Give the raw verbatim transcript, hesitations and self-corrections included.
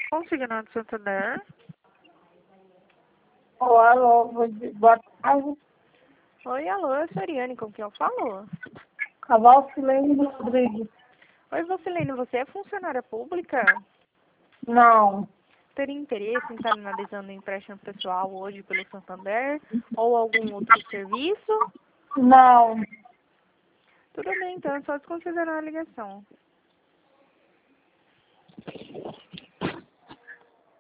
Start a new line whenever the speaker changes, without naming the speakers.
Consignado Santander.
Oh, alô, vou dizer, boa tarde.
Oi, alô, é a Soriane, com quem eu falo?
Caval Silene Rodrigues.
Oi, Vocilene, você é funcionária pública?
Não,
Teria interesse em estar analisando o empréstimo pessoal hoje pelo Santander ou algum outro serviço?
não.
Tudo bem, então, é só desconsiderar a ligação.